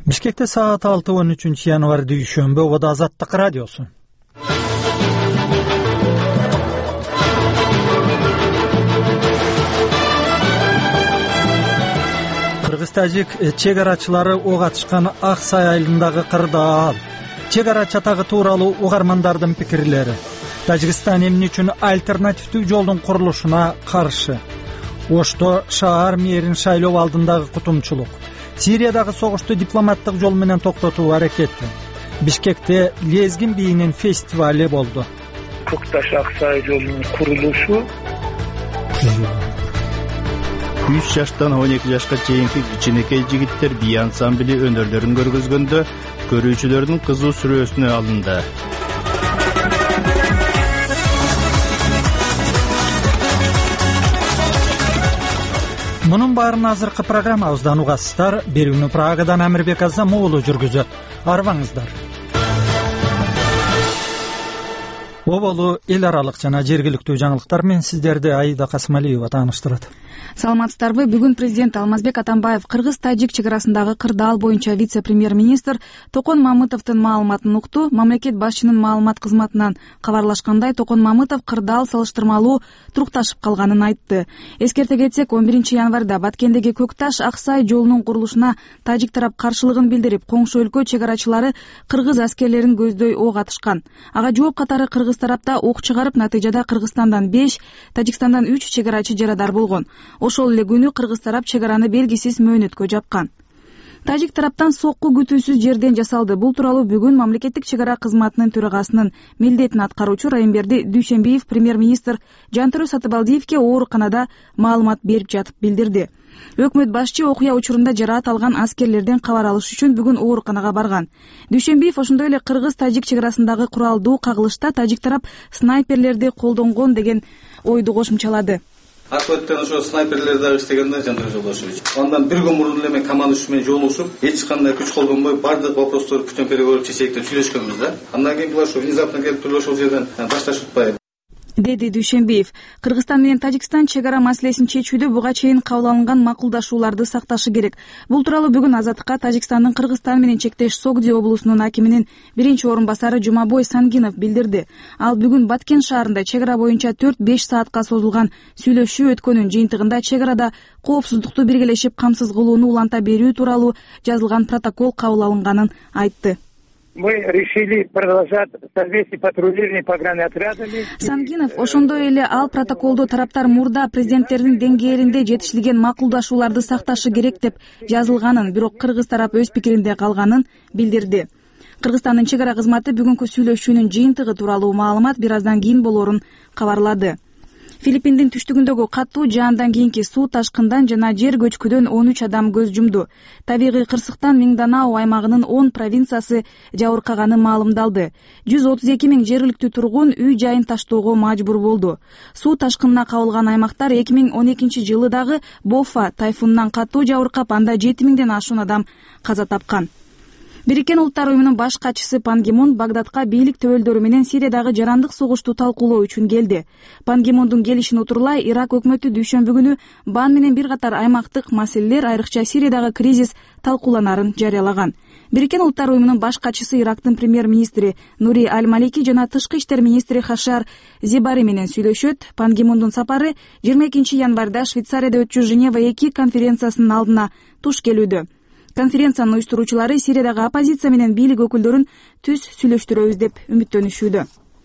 Бишкекте саат 6-13 январ дүйшөмбү Ободо Азаттык радиосу. Кыргыз-тажик чек арачылары ок атышкан Ак Сай айылындагы кырдаал, чек ара чатагы тууралуу угармандардын пикирлери, Тажикстан эмне үчүн альтернативдүү жолдун курулушуна каршы, Ошто шаар мэрин шайлоо алдындагы кутумчулук, Сириядагы согушту дипломаттык жол менен токтотуу аракети, Бишкекте Лезгин бийинин фестивали болду. Көкташ Ак Сай жолунун курулушу 3 жаштан 12 жашка чейинки кичинекей жигиттер бий ансамбли өнөрлөрүн көргөзгөндө көрүүчүлөрдүн кызуу сүрөсүнө алынды. Мунун баарын азыркы программабыздан угасыздар. Берүүнү Прагадан Амирбек Азам уулу жүргүзөт. Арбаңыздар. Оболу эл аралык жана жергиликтүү жаңылыктар менен сиздерди Аида Касымалиева тааныштырат. Саламатсыздарбы. Бүгүн президент Алмазбек Атамбаев кыргыз-тажик чек арасындагы кырдаал боюнча вице-премьер-министр Токон Мамытовдун маалыматын укту. Мамлекет башчынын маалымат кызматынан кабарлашкандай, Токон Мамытов кырдаал салыштырмалуу турукташып калганын айтты. Эскерте кетсек, 11 январда Баткендеги Көкташ Ак Сай жолунун курулушуна тажик тарап каршылыгын билдирип, коңшу өлкө чек арачылары кыргыз аскерлерин көздөй ок атышкан. Ага жооп катары кыргыз тарапта ок чыгарып, натыйжада Кыргызстандан 5, Тажикстандан 3 чек арачы жарадар болгон. Ошол эле күнү кыргыз тарап чек араны белгисиз мөөнөткө жапкан. Тажик тараптан сокку күтүүсүз жерден жасалды. Бул тууралуу бүгүн мамлекеттик чек ара кызматынын төрагасынын милдетин аткаруучу Райымберди Дүйшөнбиев премьер-министр Жантөрө Сатыбалдиевке ооруканада маалымат берип жатып билдирди. Өкмөт башчы окуя учурунда жараат алган аскерлерден кабар алыш үчүн бүгүн ооруканага барган. Дүйшөнбиев ошондой эле кыргыз-тажик чек арасындагы куралдуу кагылышта тажик тарап снайперлерди колдонгон деген ойду кошумчалады. Акыбеттен ошо снайперлер дагы иштегенде Жантөрө Жолдошевич. Андан бир күн мурун эле мен командующий менен жолугушуп, эч кандай күч колдонбой бардык вопросторду күчтөн переговорып чечейик деп сүйлөшкөнбүз да. Андан кийин булар ошо внезапно келип туруп ошол жерден башташып атпайбы, деди Дүйшөнбиев. Кыргызстан менен Тажикстан чек ара маселесин чечүүдө буга чейин кабыл алынган макулдашууларды сакташы керек. Бул тууралуу бүгүн Азаттыкка Тажикстандын Кыргызстан менен чектеш Согди облусунун акиминин биринчи орун басары Жумабой Сангинов билдирди. Ал бүгүн Баткен шаарында чек ара боюнча 4-5 саатка созулган сүйлөшүү өткөнүн жыйынтыгында чек арада коопсуздукту биргелешип камсыз кылууну уланта берүү тууралуу жазылган протокол кабыл алынганын айтты. Мы решили продолжать совместные патрулирование погранотрядами. Сангинов ошондой эле ал протоколду тараптар мурда президенттердин деңгээлинде жетишилген макулдашууларды сакташы керек деп жазылганын, бирок кыргыз тарап өз пикиринде калганын билдирди. Кыргызстандын чек ара кызматы бүгүнкү сүйлөшүүнүн жыйынтыгы тууралуу маалымат бир аздан кийин болорун кабарлады. Филиппиндин түштүгүндөгү каттуу жаандан кийинки суу ташкындан жана жер көчкүдөн 13 адам көз жумду. Табигый кырсыктан Минданао аймагынын 10 провинциясы жабыркаганы маалымдалды. 132 000 жергиликтүү тургун үй жайын таштоого мажбур болду. Суу ташкынына кабылган аймактар 2012 жылы дагы Бофа тайфунунан каттуу жабыркап, анда 7000ден ашуун адам каза тапкан. Бириккен Улуттар уюмунун баш катчысы Пан Ги Мун Багдадка бийлик төбөлдөрү менен Сириядагы жарандык согушту талкуулоо үчүн келди. Пан Ги Мундун келишин утурлай Ирак өкмөтү дүйшөмбү күнү Бан менен бир катар аймактык маселелер, айрыкча Сириядагы кризис талкууланарын жарыялаган. Бириккен Улуттар уюмунун баш катчысы Ирактын премьер-министри Нури Аль-Малики жана тышкы иштер министри Хашар Зибари менен сүйлөшөт. Пан Ги Мундун сапары 22 январда Швейцарияда өтчү Женева 2 конференциясынын алдына туш келүүдө. Конференциянын уюштуруучулары Сириядагы оппозиция менен бийлик өкүлдөрүн түз сүйлөштүрөбүз деп үмүттөнүшүүдө.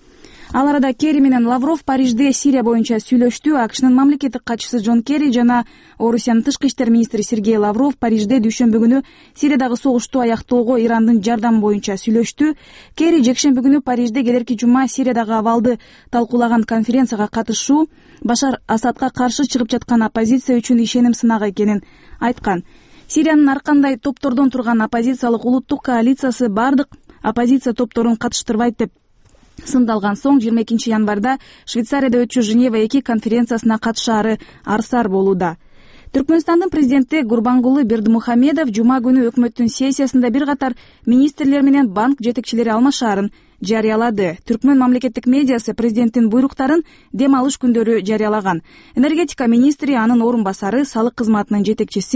Ал арада Керри менен Лавров Парижде Сирия боюнча сүйлөштү. АКШнын мамлекеттик катчысы Джон Керри жана Орусиянын тышкы иштер министри Сергей Лавров Парижде дүйшөмбү күнү Сириядагы согушту аяктоого Ирандын жардамы боюнча сүйлөштү. Керри жекшемби күнү Парижде келерки жума Сириядагы абалды талкуулаган конференцияга катышуу Башар Асадка каршы чыгып жаткан оппозиция үчүн ишеним сынагы экенин айткан. Сириянын ар кандай топтордон турган оппозициялык улуттук коалициясы бардык оппозиция топторун катыштырбайт деп сындалган соң 22 январда Швейцарияда өтчү Женева 2 конференциясына катышаары арсар болууда. Түркмөнстандын президенти Гурбангулы Бердимухамедов жума күнү өкмөттүн сессиясында бир катар министрлер менен банк жетекчилери алмашаарын жарыялады. Түркмөн мамлекеттик медиасы президенттин буйруктарын дем алыш күндөрү жарыялаган. Энергетика министри, анын орун басары, салык кызматынын жетекчиси,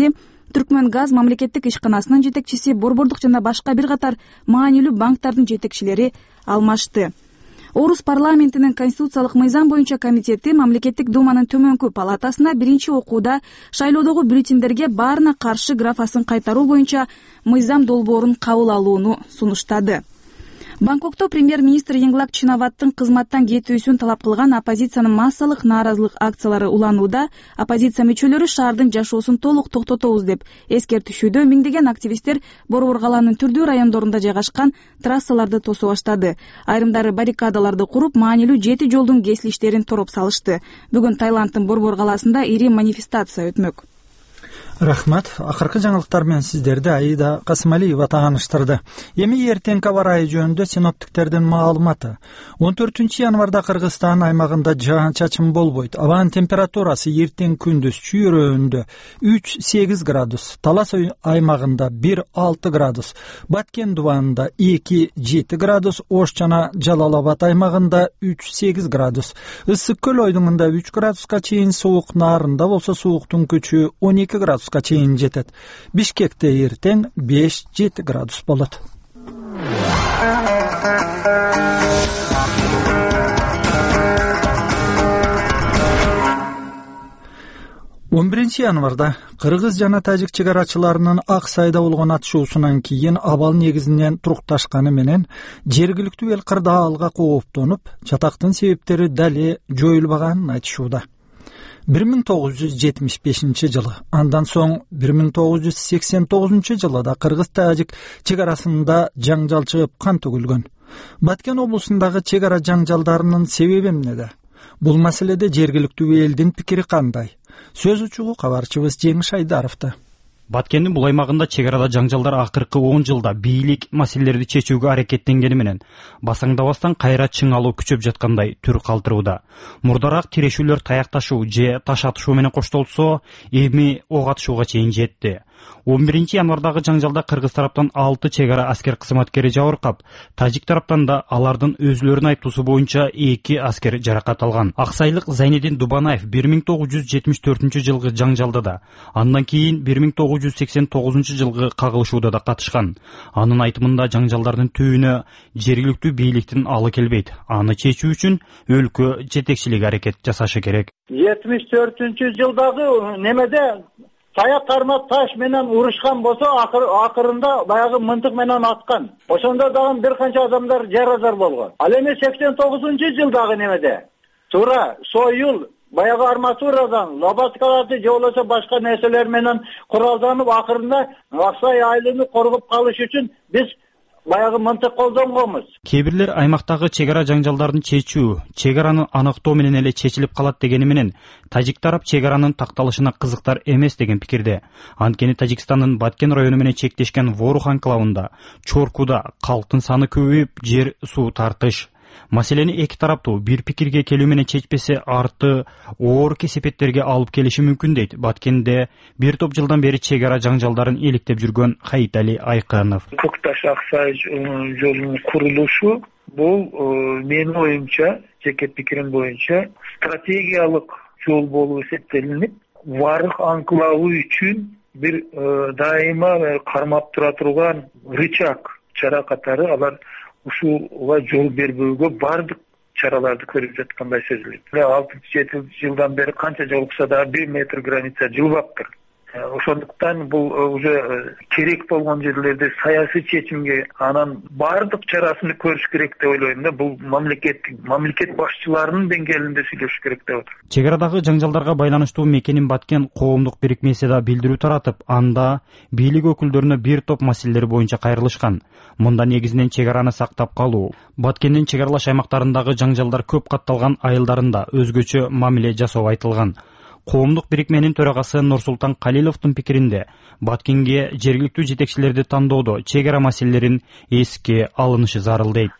Түркмөн газ мамлекеттик ишканасынын жетекчиси, Борбордук жана башка бир катар маанилүү банктардын жетекчилери алмашты. Орус парламентинин Конституциялык мыйзам боюнча комитети мамлекеттик думанын төмөнкү палатасына биринчи окууда шайлоодогу бюллетендерге баарына каршы графасын кайтаруу боюнча мыйзам долбоорун кабыл алууну сунуштады. Бангкокто премьер-министр Йинглак Чинаваттын кызматтан кетүүсүн талап кылган оппозициянын массалык нааразылык акциялары уланууда. Оппозиция мүчөлөрү шаардын жашоосун толук токтотобуз деп эскертишүүдө. Миңдеген активисттер Борбор калаанын түрдүү райондорунда жайгашкан трассаларды тосуп баштады. Айрымдары баррикадаларды куруп, маанилүү 7 жолдун кесилиштерин тороп салышты. Бүгүн Таиланддын Борбор калаасында ири манифестация өтмөк. Рахмат. Акыркы жаңылыктар менен сиздерди Аида Касымалиева тааныштырды. Эми эртеңки аба ырайы жөнүндө синоптиктердин маалыматы. 14-январда Кыргызстан аймагында жаан-чачын болбойт. Абанын температурасы эртең күндүз чүйрөөнүндө 3-8 градус, Талас аймагында 1-6 градус, Баткен дубанында 2-7 градус, Ош жана Жалал-Абад аймагында 3-8 градус, Ысык көл ойдуңунда 3 градуска чейин суук, Нарында болсо сууктун күчү 12 градус чейин жетет. Бишкекте эртең 5-7 градус болот. Он 1-январда Кыргыз жана Тажик чегарачыларынын Ак Сайда болгон атышуусунан кийин абал негизинен турукташканы менен жергиликтүү эл кырдаалга кооптонуп, жатактын себептери дале жоюлбаганын айтышууда. 1975-жылы, андан соң 1989-жылы Кыргыз-Тажик чегарасында жаңжал чыгып кан төгүлгөн. Баткен облусундагы чегара жаңжалдарынын себеби эмнеде? Бул маселеде жергиликтүү элдин пикири кандай? Сөз учугу кабарчыбыз Жеңиш Айдаровда. Баткендин бул аймагында чегарада жаңжалдар акыркы 10 жылда бийлик маселелерди чечүүгө аракеттенгени менен басаңдабастан кайра чыңалуу күчөп жаткандай түр калтырууда. Мурдараак тирешүүлөр таякташуу же таш атышуу менен коштолсо, эми ок атышууга чейин жетти. 11-январдагы жаңжалда Кыргыз тараптан 6 чегара аскер кызматкери жабыркап, Тажик тараптан да алардын өзүлөрүнүн айтуусу боюнча 2 аскер жаракат алган. Аксайлык Зайнедин Дубанаев 1974-жылгы жаңжалда да, андан кийин 1989-жылгы кагылышууда да катышкан. Анын айтымында жаңжалдардын түбүнө жергиликтүү бийликтин алы келбейт. Аны чечүү үчүн өлкө жетекчилиги аракет жасашы керек. 74-жылдагы немеде таяк кармап таш менен урушкан болсо, акырында баягы мынтык менен аткан. Ошондо дагы бир канча адамдар жаразар болгон. Ал эми 89-жылдагы немеде туура союл баягы арматурадан лопаткаларды же болбосо башка нерселер менен куралданып, акырында Аксай айылын коргоп калыш үчүн биз баягы мынтык колдонгонбуз. Кээ-бирлер аймактагы чегара жаңжалдарын чечүү, чегараны аныктоо менен эле чечилип калат дегени менен, Тажик тарап чегаранын такталышына кызыктар эмес деген пикирде. Анткени Тажикстандын Баткен району менен чектешкен Ворух анклавында, Чоркуда калктын саны көбөйүп, жер суу тартыш. Маселени эки тараптуу бир пикирге келүү менен чечпесе, арты оор кесепеттерге алып келиши мүмкүн дейт Баткенде бир топ жылдан бери чегара жаңжалдарын иликтеп жүргөн Хаитали Айканов. Көкташ Аксай жолунун курулушу бул менин оюмча, жеке пикирим боюнча, стратегиялык жол болуп эсептелинип, Варык анклавы үчүн бир дайыма кармап тура турган рычаг чара катары алар ушуга жол бербөөгө бардык чараларды көрүп жаткандай сезилет. 6-7 жылдан бери канча жолукса да 1 метр граница жылбаптыр. Ошондуктан бул уже керек болгон жерлерде саясий чечимге анан бардык чарасын көрүш керек деп ойлойм да. Бул мамлекет башчыларынын деңгээлинде сүйлөшүш керек деп атат. Чегарадагы жаңжалдарга байланыштуу мекенин Баткен коомдук бирикмеси да билдирүү таратып, анда бийлик өкүлдөрүнө бир топ маселелер боюнча кайрылышкан. Мында негизинен чегараны сактап калуу, Баткендин чегаралаш аймактарындагы жаңжалдар көп катталган айылдарында өзгөчө мамиле жасоо айтылган. Коомдук бирикменин төрагасы Нурсултан Калиловдун пикиринде, Баткенге жергиликтүү жетекчилерди тандоодо чегара маселелерин эске алынышы зарыл дейт.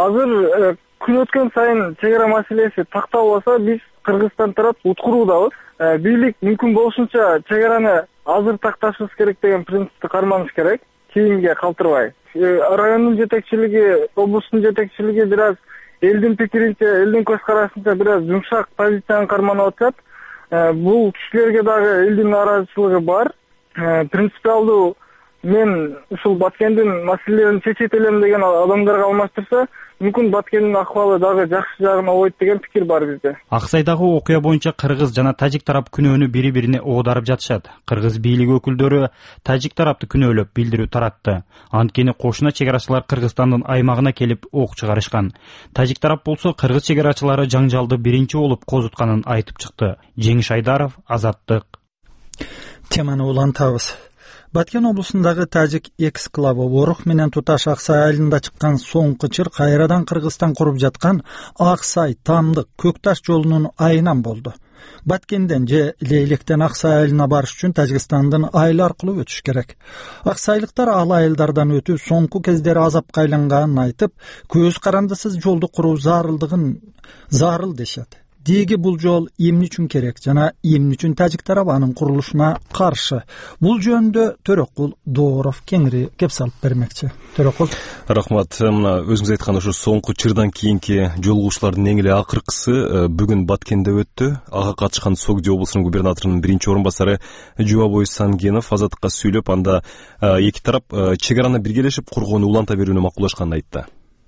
Азыр күн өткөн сайын чегара маселеси такталбаса, биз Кыргызстан тарап уткуруудабыз. Бийлик мүмкүн болушунча чегараны азыр такташыбыз керек деген принципти карманыш керек, кейинге калтырбай. Райондун жетекчилиги, облустун жетекчилиги бираз элдин пикиринче, элдин көз карашынча бираз жумшак позицияны карманып атат. Бул кишилерге дагы элдин нааразычылыгы бар. принципиалдуу мен ушул Баткендин маселелерин чечет элем деген адамдарга алмаштырса, мүмкүн Баткендин акыбалы дагы жакшы жагына ойт деген пикир бар бизде. Аксайдагы окуя боюнча кыргыз жана тажик тарап күнөөнү бири-бирине оодарып жатышат. Кыргыз бийлиги өкүлдөрү тажик тарапты күнөөлөп билдирүү таратты. Анткени кошуна чегарачылар Кыргызстандын аймагына келип ок чыгарышкан. Тажик тарап болсо кыргыз чегарачылары жаңжалды биринчи болуп козутканын айтып чыкты. Жеңиш Айдаров, Азаттык. Теманы улантабыз. Баткен облусундагы тажик эксклавы Орух менен туташ Аксай айылында чыккан соңку чыр кайрадан Кыргызстан куруп жаткан Аксай, Тамдык, Көкташ жолунун айынан болду. Баткенден же Лейлектен Аксай айылына барыш үчүн Тажикстандын айылы аркылуу өтүш керек. Аксайлыктар ал айылдардан өтүү соңку кездери азапка айланганын айтып, көз карандысыз жолду куруу зарыл дешет. Деги бул жол эмне үчүн керек жана эмне үчүн тажик тарап анын курулушуна каршы? Бул жөнүндө Төрөкул Дооров кеңири кеп салып бермекчи. Төрөкул. Рахмат. Мына өзүңүз айткан ушу соңку чырдан кийинки жолугушуулардын эң эле акыркысы бүгүн Баткенде өттү. Ага катышкан Согди облусунун губернаторунун биринчи орун басары Жубабой Сангенов Азаттыкка сүйлөп, анда эки тарап чегараны биргелешип кургоону уланта берүүнү макулдашканын айтты.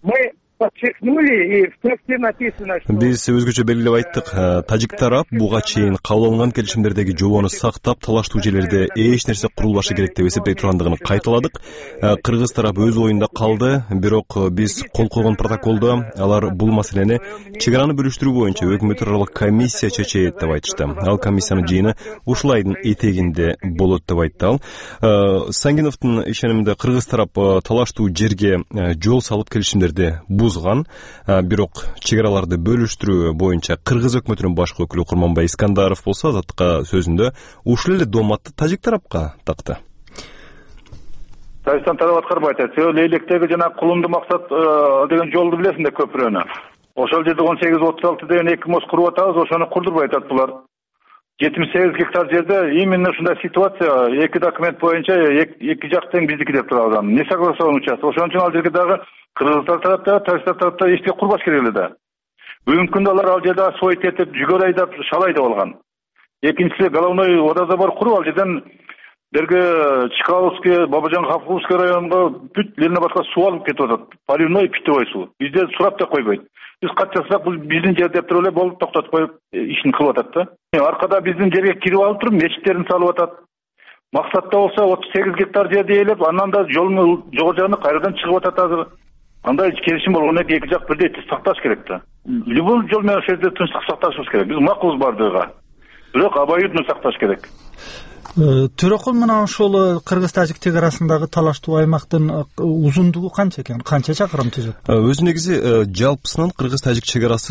Биз өзгөчө белгилеп айттык, тажик тарап буга чейин кабыл алынган келишимдердеги жобону сактап, талаштуу жерлерде эч нерсе курулбашы керек деп эсептей тургандыгын кайталадык. Кыргыз тарап өз оюнда калды, бирок биз кол койгон протоколдо алар бул маселени чегараны бөлүштүрүү боюнча өкмөт аралык комиссия чечет деп айтышты. Ал комиссиянын жыйыны ушул айдын этегинде болот деп айтты ал. Сангеновдун ишениминде кыргыз тарап талаштуу жерге жол салып келишимдерди бузган, бирок чегараларды бөлүштүрүү боюнча кыргыз өкмөтүнүн башкы өкүлү Курманбай Искандаров болсо Азаттыкка сөзүндө ушул эле дооматты тажик тарапка такты. Тажикстан тарап аткарбайт. Лейлектеги жана Кулунду максат деген жолду билесиңер, көпүрөнү. Ошол жерде 18-36 деген эки мост куруп атабыз, ошону курдурбай атат булар. 78 гектар жерде именно ушундай ситуация, эки документ боюнча эки жак тең биздики деп турабыз. Несогласован участок. Ошон үчүн ал жерге дагы кыргыздар тарапта, тажиктар тарапта эчтеке курбаш керек эле да. Бүгүнкү күндө алар ал жерде сойт этип, жүгөр айдап, шалай деп алган. Экинчиси головной водозабор куруп ал жерден берги Чкаловский, Бабажан Хафузский районго бүт Ленинабадка суу алып кетип атат. Поливной, питьевой суу. Бизде сурап да койбойт. Биз кат жасасак, бул биздин жер деп туруп эле болуп токтотуп коюп ишин кылып атат да. Аркада биздин жерге кирип алып туруп мечиттерин салып атат. Максатта болсо 38 гектар жерди ээлеп, андан да жолдун жогору жагына кайрадан чыгып атат азыр. Андай келишим болгондо эки жак бирдей сакташ керек да. Любой жол менен ошол жерде тынчтык сакташыбыз керек. Биз макулбуз бардыгыга. Бирок обоюдно сакташ керек. Төрөкул, мына ошол кыргыз-тажик чегарасындагы талаштуу аймактын узундугу канча экен? Канча чакырым түзөт? Өзү негизи жалпысынан кыргыз-тажик чегарасы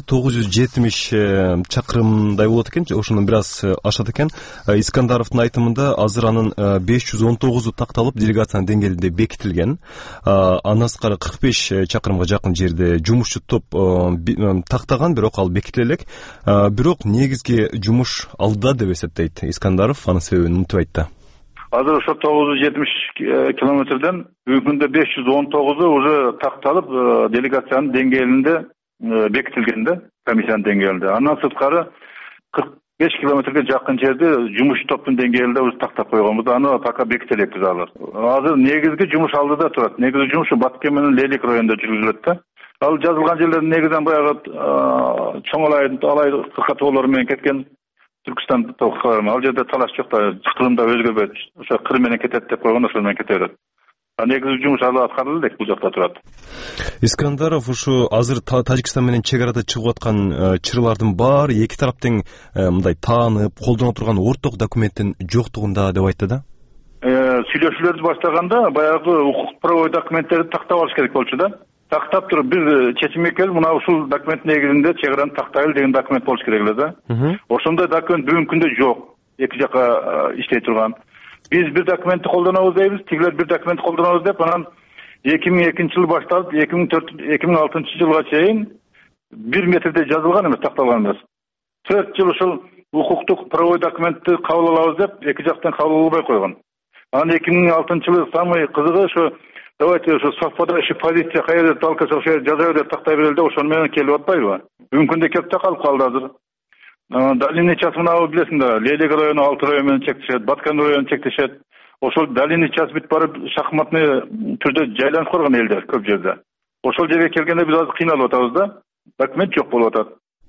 970 чакырымдай болот экен, ошондон бир аз ашат экен. Искандаровдун айтымында азыр анын 519 такталып, делегациянын деңгээлинде бекитилген. Андан сырткары 45 чакырымга жакын жерде жумушчу топ тактаган, бирок ал бекитиле элек. Бирок негизги жумуш алда деп эсептейт Искандаров, анын себебин айтты. Азыр ошо 970 километрден бүгүнкү күндө 519 уже такталып, делегациянын деңгээлинде бекитилген да, комиссиянын деңгээлинде. Андан сырткары 45 километрге жакын жерде жумуш топтун деңгээлинде уже тактап койгонбуз. Аны пока бекителекпиз алар. Азыр негизги жумуш алдыда турат. Негизги жумуш Баткен менен Лейлек районунда жүргүзүлөт да. Ал жазылган жерлердин негизинен баягы чоң алай кыркатоолор менен кеткен Түркістан тоқыларым. Ал жерде талаш жоқ та, Қырымда өзге бет. Ошо Қырым менен кетет деп койгон, ошол менен кете берет. Негизи жумуш алы аткарылды элек, бул жакта турат. Искандаров ушу азыр Тажикстан менен чегарада чыгып аткан чырлардын баары эки тарап тең мындай таанып, колдоно турган орток документтин жоктугунда деп айтты да. Сүйлөшүүлөрдү баштаганда баягы укук правовой документтерди тактап алыш керек болчу да. Тактап туруп бир чечимге келип, мына ушул документ негизинде чегараны тактайлы деген документ болуш керек эле да. Ошондой документ бүгүнкү күндө жок. Эки жака иштей турган. Биз бир документти колдонобуз дейбиз, тигилер бир документ колдонобуз деп, анан 2002-жылы башталып 2006 жылга чейин 1 метрде жазылган эмес, такталган эмес. 4 жыл ушул укуктук правовой документти кабыл алабыз деп, эки жактан кабыл албай койгон. Анан 2006-жылы самый кызыгы ошо давайте ошо совпадающий позиция кайда талкаса ошо жаза бер деп тактай берели, ошону менен келип атпайбы? Бүгүнкү күндө келип да калып калды азыр. Дальний час мына билесиң да, Лейлек району 6 район менен чектешет, Баткен району чектешет. ошол долины час бүт барып шахматный түрдө жайланып калган элдер көп жерде. Ошол жерге келгенде биз азыр кыйналып атабыз да. Документ жок болуп атат.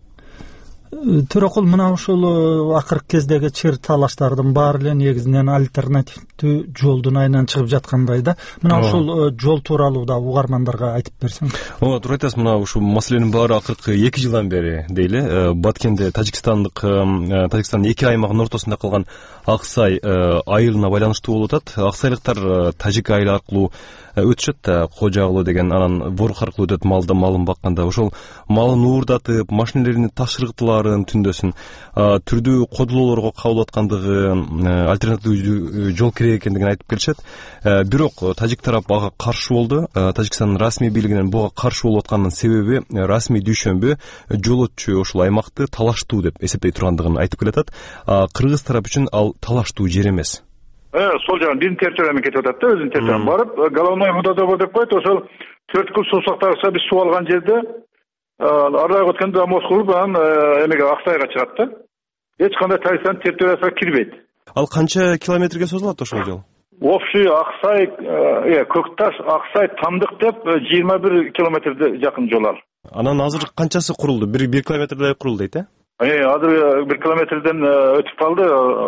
Төрөкул, мына ушул акыркы кездеги чыр талаштардын баары эле негизинен альтернативдүү жолдун айынан чыгып жаткандай да. Мына ушул жол тууралуу да угармандарга айтып берсең. Ооба, туура айтасыз. Мына ушул маселенин баары акыркы 2 жылдан бери дейли Баткенде Тажикстандын 2 аймагынын ортосунда калган Аксай айылына байланыштуу болуп атат. Аксайлыктар Тажик айылы аркылуу өтүшөт да, Кожагылуу деген, анан Ворук аркылуу өтөт малын бакканда. Ошол малын уурдатып, машинелерин ташырыктыларын түндөсүн түрдүү кодулоолорго кабыл аткандыгы, альтернативдүү жол керек экендигин айтып келишет. Бирок тажик тарап ага каршы болду. Тажикстандын расмий бийлигинен буга каршы болуп атканын себеби расмий дүйшөмбү жолотчу ошол аймакты талаштуу деп эсептей тургандыгын айтып келатат. Кыргыз тарап үчүн ал талаштуу жер эмес. Сол жагын биздин территориядан кетип атат да, өзүнүн территориядан барып, головной водозабор деп коет. Ошол 4 кыл суусактагыча биз суу алган жерде арага өткөндө мост куруп, анан эмеге Аксайга чыгат да. Эч кандай Тажикстан территориясына кирбейт. Ал канча километрге созулат ошол жол? Общий Аксай, Көкташ, Аксай, Тамдык деп 21 километрде жакын жол ал. Анан азыр канчасы курулду? 1 километрдей курулду дейт, Азыр 1 километрден өтүп калды.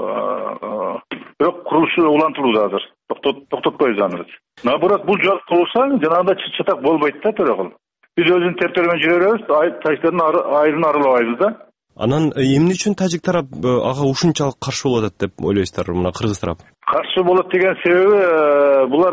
Бирок курулушу улантылууда азыр. Токтотпойбуз аны. Наоборот, бул жол курулса, жанагындай чыт-чытак болбойт да, төрөкул. Биз өзүнүн территориядан жүрө беребиз, Тажиктардын айылын аралабайбыз да. Анан эмне үчүн тажик тарап ага ушунчалык каршы болуп атат деп ойлойсуздар, мына кыргыз тарап? Каршы болот деген себеби булар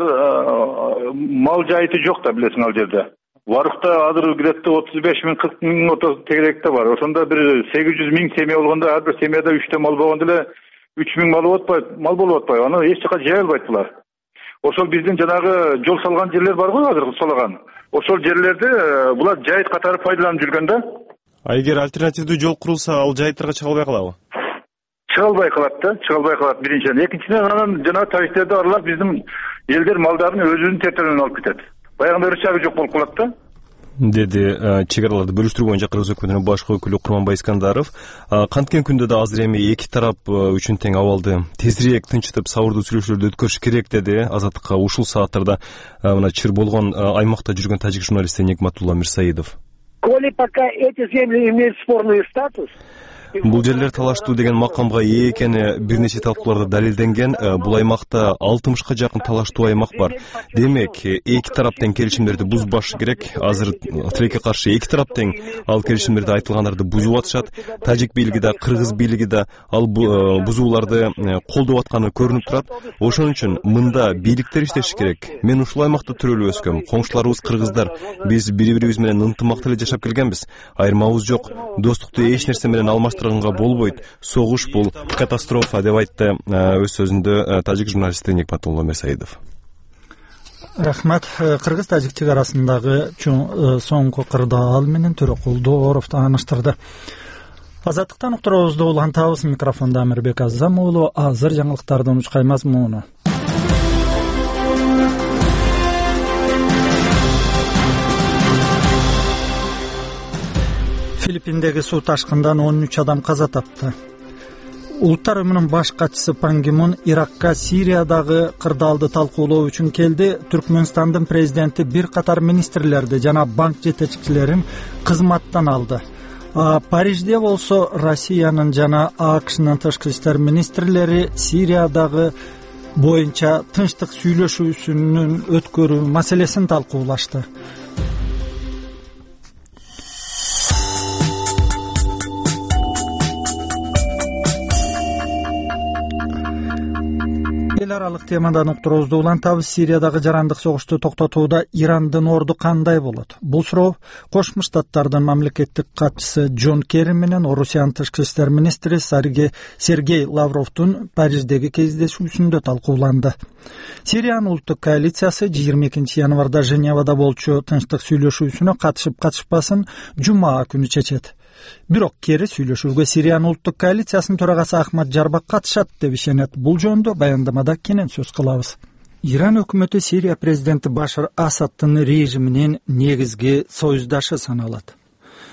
мал жайыты жок да, билесиң, ал жерде. Варукта азыр где-то 35 000-40 000 тегеректе бар. Ошондо бир 800 000 семья болгондо, ар бир семьяда 3 мал болгондо эле 3 000 мал болуп атпайбы. Аны эч жака жая албайт булар. Ошол биздин жанагы жол салган жерлер бар го, азыр салган. Ошол жерлерде булар жайыт катары пайдаланып жүргөн да. Эгер альтернативдүү жол курулса, ал жайыттарга чыга албай калабы? Чыга албай калат да, чыга албай калат биринчиден. Экинчиден анан жанагы Тажиктерди аралап биздин элдер малдарын өзүнүн территориясынан алып кетет. Баягында рычагы жок болуп калат да. Деди чек араларды бөлүштүрүү боюнча Кыргыз өкмөтүнүн башкы өкүлү Курманбай Искандаров. Канткен күндө да азыр эми эки тарап үчүн тең абалды тезирээк тынчытып, сабырдуу сүйлөшүүлөрдү өткөрүш керек деди. Азаттыкка ушул сааттарда мына чыр болгон аймакта жүргөн тажик журналисти Никматулла Мирсаидов. Коли пока эти земли имеют спорный статус, Бул жерлер талаштуу деген макамга ээ экени бир нече талкууларда далилденген. Бул аймакта 60ка жакын талаштуу аймак бар. Демек, эки тарап тең келишимдерди бузбашы керек. Азыр тилекке каршы эки тарап тең ал келишимдерди айтылгандарды бузуп атышат. Тажик бийлиги да, кыргыз бийлиги да ал бузууларды колдоп атканы көрүнүп турат. Ошон үчүн мында бийликтер иштеши керек. Мен ушул аймакта төрөлүп өскөм. Коңшуларыбыз кыргыздар. Биз бири-бирибиз менен ынтымактуу эле жашап келгенбиз. Айырмабыз жок. Достукту эч нерсе менен алмаштырганга болбойт. Согуш бул катастрофа деп айтты өз сөзүндө тажик журналисти Никматулла Мирсаидов. Рахмат. Кыргыз-тажик чек арасындагы соңку кырдаал менен Төрөкул Дооров тааныштырды. Азаттыктан уктуруубузду улантабыз. Микрофондо Амирбек Азам уулу. Азыр жаңылыктардын учкай мазмуну. Филиппиндеги суу ташкындан 13 адам каза тапты. Улуттар Уюмунун баш катчысы Пан Ги Мун Иракка Сириядагы кырдаалды талкуулоо үчүн келди. Түркмөнстандын президенти бир катар министрлерди жана банк жетекчилерин кызматтан алды. Парижде болсо Россиянын жана АКШнын тышкы иштер министрлери Сириядагы боюнча тынчтык сүйлөшүүсүнүн өткөрүү маселесин талкуулашты. Эл аралык темадан уктуруубузду улантабыз. Сириядагы жарандык согушту токтотууда Ирандын орду кандай болот? Бул суроо Кошмо Штаттардын мамлекеттик катчысы Джон Керри менен Орусиянын тышкы иштер министри Сергей Лавровдун Париждеги кездешүүсүндө талкууланды. Сириянын улуттук коалициясы 22 январда Женевада болчу тынчтык сүйлөшүүсүнө катышып-катышпасын жума күнү чечет. Бирок Керри сүйлөшүүгө Сириянын улуттук коалициясынын төрагасы Ахмад Жарбак катышат деп ишенет. Бул жөнүндө баяндамада кенен сөз кылабыз. Иран өкмөтү Сирия президенти Башар Асаддын режиминин негизги союздашы саналат.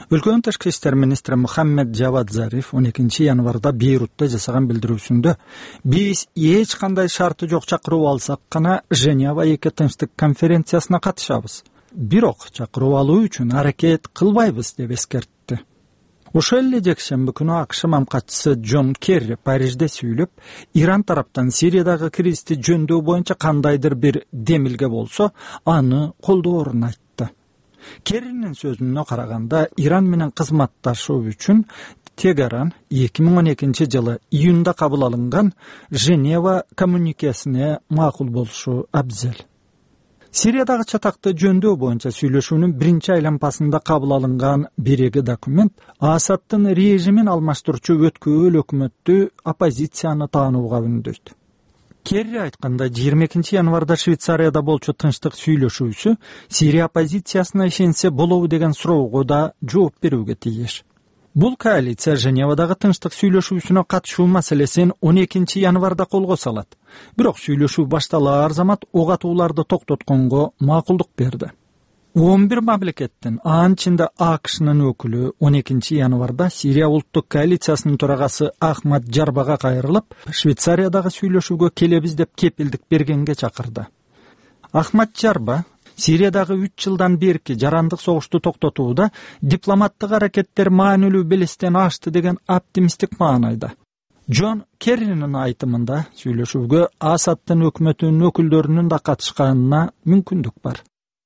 Өлкөнүн тышкы иштер министри Мухаммед Жавад Зариф 12 январда Бейрутта жасаган билдирүүсүндө биз эч кандай шарты жок чакыруу алсак гана Женева 2 тынчтык конференциясына катышабыз. Бирок чакыруу алуу үчүн аракет кылбайбыз деп эскертти. Ошол эле жекшемби күнү АКШ мамкатчысы Джон Керри Парижде сүйлөп, Иран тараптан Сириядагы кризисти жөндөө боюнча кандайдыр бир демилге болсо, аны колдоорун айтты. Керринин сөзүнө караганда, Иран менен кызматташуу үчүн Тегеран 2012 жылы июнда кабыл алынган Женева коммуникесине макул болушу абзел. Сириядагы чатакты жөндөө боюнча сүйлөшүүнүн биринчи айланпасында кабыл алынган биреги документ Асадтын режимин алмаштырчу өткөөл өкмөттү оппозицияны таанууга үндөйт. Керри айтканда 22 январда Швейцарияда болчу тынчтык сүйлөшүүсү Сирия оппозициясына ишенсе болобу деген суроого да жооп берүүгө тийиш. Бул коалиция Женевадагы тынчтык сүйлөшүүсүнө катышуу маселесин 12 январда колго салат. Бирок сүйлөшүү башталаар замат ок атууларды токтотконго макулдук берди. 11 мамлекеттин, анын ичинде АКШнын өкүлү 12 январда Сирия улуттук коалициясынын төрагасы Ахмад Жарбага кайрылып, Швейцариядагы сүйлөшүүгө келебиз деп кепилдик бергенге чакырды. Ахмад Жарба Сириядагы 3 жылдан берки жарандык согушту токтотууда дипломаттык аракеттер маанилүү белестен ашты деген оптимисттик маанайда. Джон Керринин айтымында сүйлөшүүгө Асадтын өкмөтүнүн өкүлдөрүнүн да катышканына мүмкүндүк бар.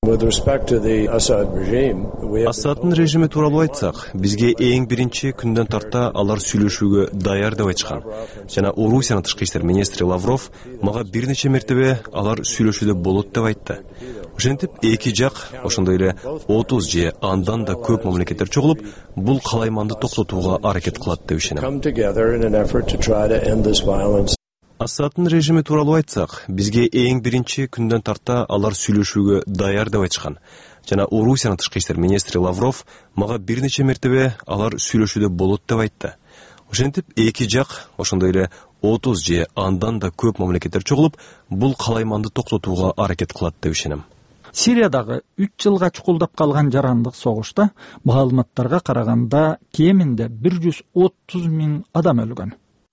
Асадтын режими тууралуу айтсак, бизге эң биринчи күндөн тарта алар сүйлөшүүгө даяр деп айткан. Жана Орусиянын тышкы иштер министри Лавров мага бир нече мертебе алар сүйлөшүүдө болот деп айтты. Ошентип эки жак, ошондой эле 30 же андан да көп мамлекеттер чогулуп, бул калайманды токтотууга аракет кылат деп ишенем. Асадтын режими тууралуу айтсак, бизге эң биринчи күндөн тарта алар сүйлөшүүгө даяр деп айткан. Жана Орусиянын тышкы иштер министри Лавров мага бир нече мертебе алар сүйлөшүүдө болот деп айтты. Ошентип эки жак, ошондой эле 30 же андан да көп мамлекеттер чогулуп, бул калайманды токтотууга аракет кылат деп ишенем. Сириядагы 3 жылга чукулдап калган жарандык согушта маалыматтарга караганда кеминде 130 000 адам өлгөн.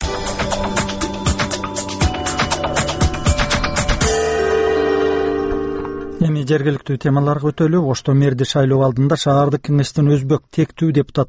Эми жергиликтүү темаларга өтөлү. Ошто мэрди шайлоо алдында шаардык кеңештин өзбек тектүү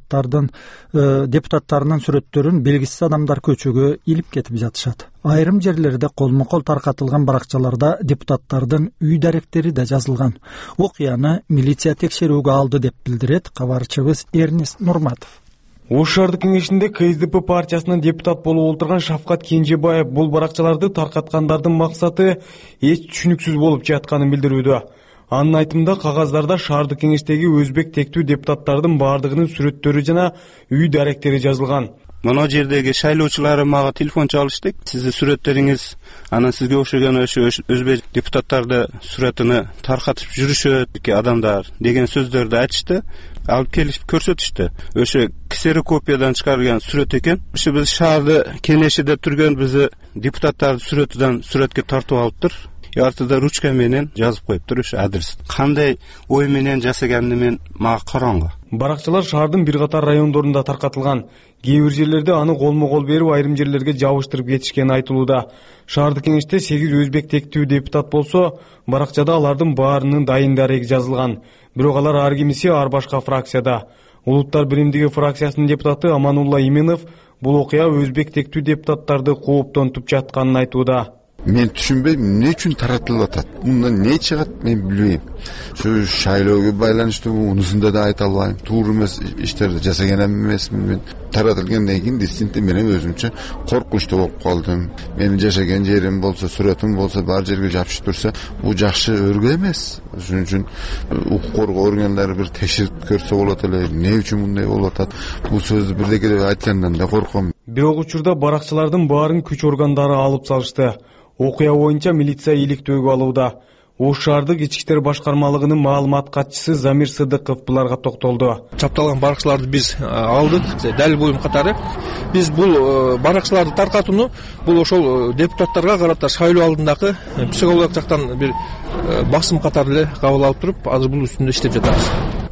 депутаттарынын сүрөттөрүн белгисиз адамдар көчөгө илип кетип жатышат. Айрым жерлерде колмо-кол таркатылган баракчаларда депутаттардын үй даректери да жазылган. Окуяны милиция текшерүүгө алды деп билдирет кабарчыбыз Эрнест Нурматов. Ош шаардык кеңешинде КСДП партиясынын депутат болуп отурган Шавкат Кенжебаев бул баракчаларды таркаткандардын максаты эч түшүнүксүз болуп жатканын билдирүүдө. Анын айтымында кагаздарда шаардык кеңештеги өзбек тектүү депутаттардын баардыгынын сүрөттөрү жана үй даректери жазылган. Мына жердеги шайлоочулары мага телефон чалышты. Сиздин сүрөттөрүңүз, анан сизге окшогон өзбек депутаттарды сүрөтүнө таркатып жүрүшөт адамдар деген сөздөрдү айтышты. Алып келип көрсөтүштү. Ошо ксерокопиядан чыгарылган сүрөт экен. Ошо биз шаарды кеңешиде турган биз депутаттарды сүрөтүдөн сүрөткө тартып алыптыр. Артыда ручка менен жазып коюптур ошо адрес. Кандай ой менен жасаганын мен мага караңгы. Баракчалар шаардын бир катар райондорунда таркатылган. Кээ бир жерлерде аны колмо-кол берип, айрым жерлерге жабыштырып кетишкени айтылууда. Шаардык кеңеште 8 өзбек тектүү депутат болсо, баракчада алардын баарынын дайын дареги жазылган. Бирок алар ар кимиси ар башка фракцияда. Улуттар биримдиги фракциясынын депутаты Аманулла Именов бул окуя өзбек тектүү депутаттарды кооптонтуп жатканын айтууда. Мен түшүнбөйм, эмне үчүн таратылып атат? Мындан не чыгат, мен билбейм. Şu шайлоого байланыштуу унусунда да айта албайм. Туура эмес иштерди жасаган эмесмин мен. Таратылгандан кийин действительно мен өзүмчө коркунучтуу болуп калдым. Менин жашаган жерим болсо, сүрөтүм болсо, бар жерге жапышып турса, бул жакшы өргө эмес. Ошон үчүн укук коргоо органдары бир текшерип көрсө болот эле. Эмне үчүн мындай болуп атат? Бул сөздү бирдеке деп айткандан да корком. Бирок учурда баракчалардын баарын күч органдары алып салышты. Окуя боюнча милиция иликтөөгө алууда. Ош шаардык ички иштер башкармалыгынын маалымат катчысы Замир Сыдыков буларга токтолду. Чапталган баракчаларды биз алдык, далил боюм катары. Биз бул баракчаларды таркатууну бул ошол депутаттарга карата шайлоо алдындагы психологиялык жактан бир басым катары эле кабыл алып туруп, азыр бул үстүндө иштеп жатабыз.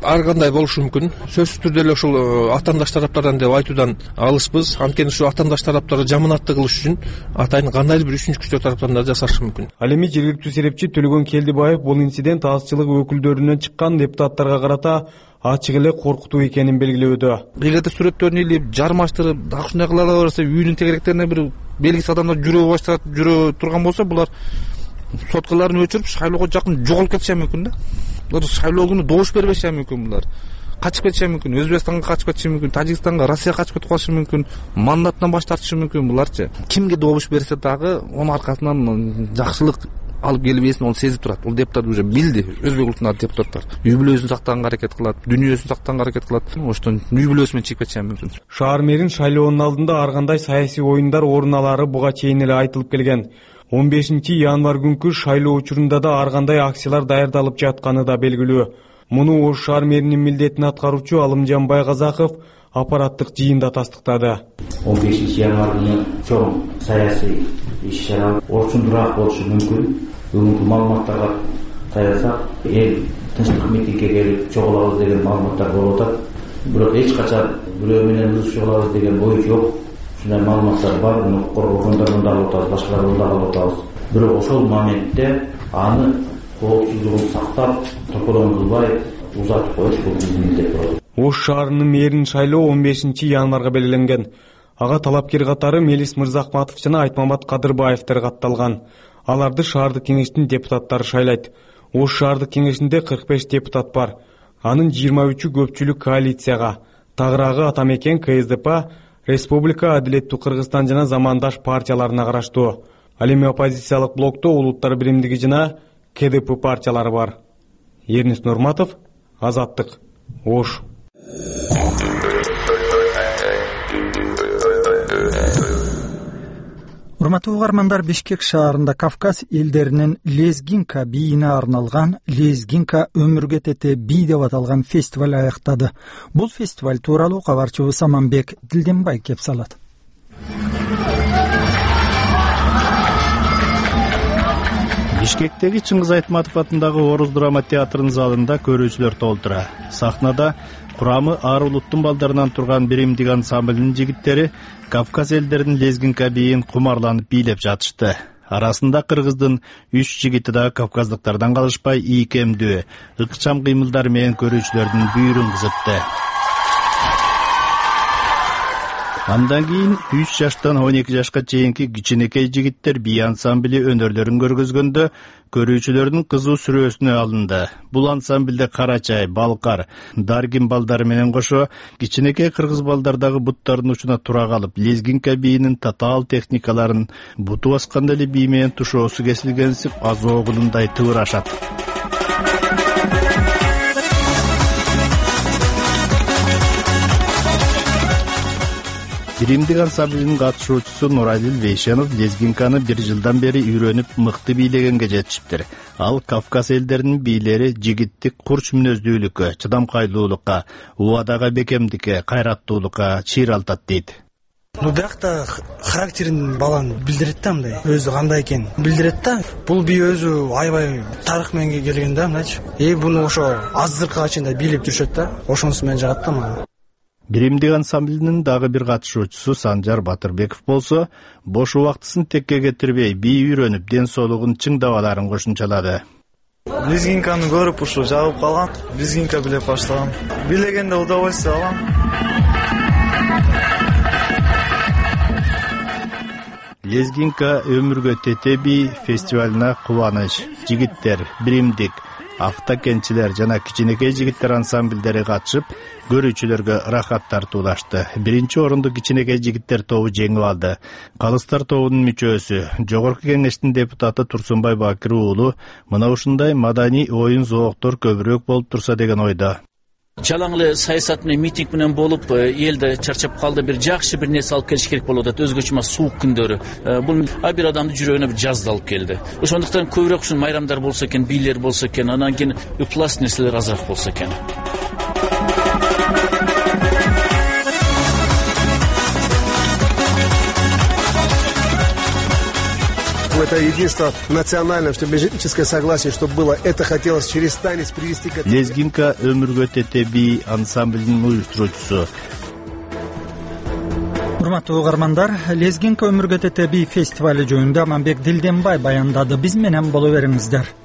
ар кандай болушу мүмкүн. Сөзсүз түрдө эле ушул атаандаш тараптардан деп айтуудан алыспыз. Анткени ушу атаандаш тараптары жаманаттык кылыш үчүн атайын кандайдыр бир үчүнчү күчтөр тараптан да жасашы мүмкүн. Ал эми жергиликтүү серепчи Төлөгөн Келдибаев бул инцидент азчылык өкүлдөрүнөн чыккан депутаттарга карата ачык эле коркутуу экенин белгилөөдө. Эгерде сүрөттөрүн илип, жармаштырып, дагы ушундай кыла берсе, үйүнүн тегеректерине бир белгисиз адамдар жүрө турган болсо, булар соткаларын өчүрүп шайлоого жакын жоголуп кетиши мүмкүн да. Булар шайлоо күнү добуш бербеши мүмкүн, булар качып кетиши мүмкүн, Өзбекстанга качып кетиши мүмкүн, Тажикстанга, Россияга качып кетип калышы мүмкүн, мандаттан баш тартышы мүмкүн буларчы. Кимге добуш берсе дагы онун аркасынан жакшылык алып келбесин ол сезип турат. Бул депутат уже билди, өзбек улутундагы депутаттар үй бүлөсүн сактаганга аракет кылат, дүнүйөсүн сактаганга аракет кылат. Оштон үй бүлөсү менен чыгып кетиши мүмкүн. Шаар мэрин шайлоонун алдында ар кандай саясий оюндар орун алары буга чейин эле айтылып келген. 15 январь күнкү шайлоо учурунда да ар кандай акциялар даярдалып жатканы да белгилүү. Муну Ош шаар мэринин милдетин аткаруучу Алымжан Байгазаков аппараттык жыйында тастыктады. 15 январь күнү чоң саясий иш-чара орчундураак болушу мүмкүн. Бүгүнкү маалыматтарга таянсак, эл тынчтык митингге келип чогулабыз деген маалыматтар болуп атат. Бирок эч качан бирөө менен ызы чогулабыз деген ой жок. Ушундай маалыматтар бар, муну коргоогондордон дагы атабыз, башкалардан дагы атабыз. Бирок ошол моментте аны коопсуздугун сактап, тополон кылбай узатып коюш бул биздин милдет болот. Ош шаарынын мэрин шайлоо 15 январга белгиленген. Ага талапкер катары Мелис Мырзахматов жана Айтмамат Кадырбаевдер катталган. Аларды шаардык кеңештин депутаттары шайлайт. Ош шаардык кеңешинде 45 депутат бар. Анын 23-ü көпчүлүк коалицияга, тагыраагы Атамекен, КСДП, Республика, Адилеттүү Кыргызстан жана Замандаш партияларына караштуу. Ал эми оппозициялык блокто Улуттар биримдиги жана КДП партиялары бар. Эрнис Нурматов, Азаттык, Ош. Урматтуу угармандар, Бишкек шаарында Кавказ элдеринин лезгинка бийине арналган лезгинка өмүргө тете бий деп аталган фестиваль аяктады. Бул фестиваль тууралуу кабарчыбыз Саманбек Дилденбай кеп салат. Бишкектеги Чыңгыз Айтматов атындагы Орус драма театрынын залында көрүүчүлөр толтура. Сахнада курамы ар улуттун балдарынан турган биримдик ансамблинин жигиттери Кавказ элдеринин лезгинка бийин кумарланып бийлеп жатышты. Арасында кыргыздын 3 жигити да кавказдыктардан калышпай ийкемдүү, ыкчам кыймылдар менен көрүүчүлөрдүн бүйүрүн кызытты. Андан кийин 3 жаштан 12 жашка чейинки кичинекей жигиттер бий ансамбли өнөрлөрүн көргөзгөндө көрүүчүлөрдүн кызуу сүрөөсүнө алынды. Бул ансамблде Карачай, Балкар, Даргин балдары менен кошо кичинекей кыргыз балдар дагы буттардын учуна тура калып, лезгинка бийинин татаал техникаларын буту басканда эле бий менен тушоосу кесилгенсип азоогунундай тыбырашат. Биримдик ансамблинин катышуучусу Нуралил Вейшенов лезгинканы 1 жылдан бери үйрөнүп мыкты бийлегенге жетишиптир. Ал Кавказ элдеринин бийлери жигиттик курч мүнөздүүлүккө, чыдамкайлуулукка, убадага бекемдикке, кайраттуулукка чыйралтат дейт. Биякта характерин баланы билдирет да, мындай өзү кандай экенин билдирет да. Бул бий өзү аябай тарых менен келген да, мындайчы. Буну ошо азыркыга чейин да бийлеп жүрүшөт да. Ошонусу менен жагат да мага. Биримдик ансамблинин дагы бир катышуучусу Санжар Батырбеков болсо, бош убактысын текке кетирбей, бий үйрөнүп, ден соолугун чыңдап аларын кошумчалады. Лезгинканы көрүп ушу жагып калгам, лезгинка билеп баштагам. Билегенде удовольствие алам. Лезгинка өмүргө тете бий фестивалына кубаныч, жигиттер, биримдик, автокенчилер жана кичинекей жигиттер ансамблдери катышып, көрүүчүлөргө ырахат тартуулашты. Биринчи орунду кичинекей жигиттер тобу жеңип алды. Калыстар тобунун мүчөсү, жогорку кеңештин депутаты Турсунбай Бакир уулу мына ушундай маданий оюн зооктор көбүрөөк болуп турса деген ойдо. Жалаң эле саясат менен митинг менен болуп, элде чарчап калды, бир жакшы бир нерсе алып келиш керек болуп атат. Өзгөчө суук күндөрү. Бул бир адамдын жүрөгүнө бир жазды алып келди. Ошондуктан көбүрөөк ушун майрамдар болсо экен, бийлер болсо экен, анан кийин ыплас нерселер азыраак болсо экен. В это единство национальное, что межэтническое согласие, чтобы было, это хотелось через танец привести к этому. Лезгинка өмүргө тете би ансамблинин уюштуруучусу. Урматтуу угармандар, Лезгинка өмүргө тете би фестивали жөнүндө Аманбек Дилденбай баяндады. Биз менен боло бериңиздер.